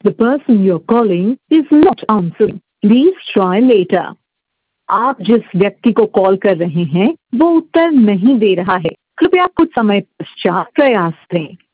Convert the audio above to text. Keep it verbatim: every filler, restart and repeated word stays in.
The person you're calling is not answering. Please try later. आप जिस व्यक्ति को कॉल कर रहे हैं वो उत्तर नहीं दे रहा है। कृपया कुछ समय पश्चात प्रयास करें।